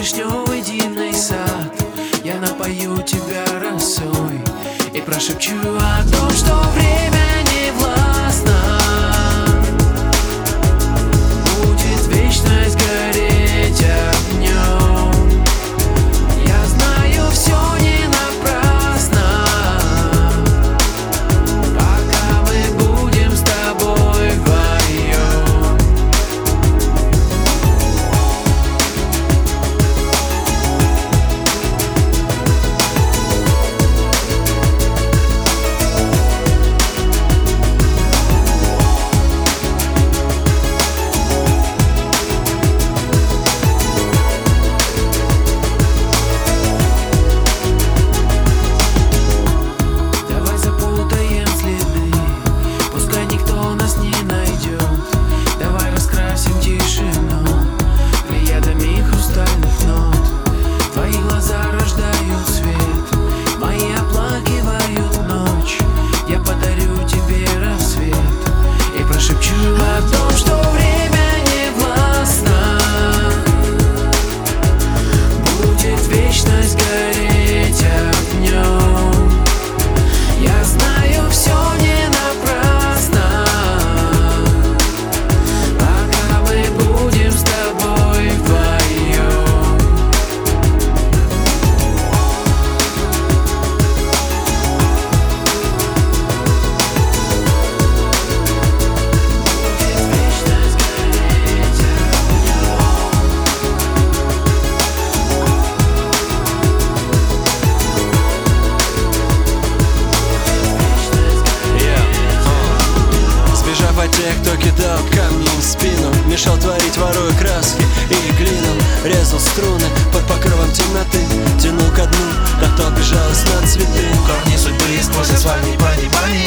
вишневый дивный сад. Я напою тебя росой и прошепчу о том, что время не властно. Будет вечность гореть огнем. Я знаю, все не напрасно, пока мы будем с тобой вдвоем. Тех, кто кидал камни в спину, мешал творить, воруя краски и глином, резал струны под покровом темноты, тянул ко дну, так то обижалась на цветы. Корни судьбы сквозь асфальт непонимание.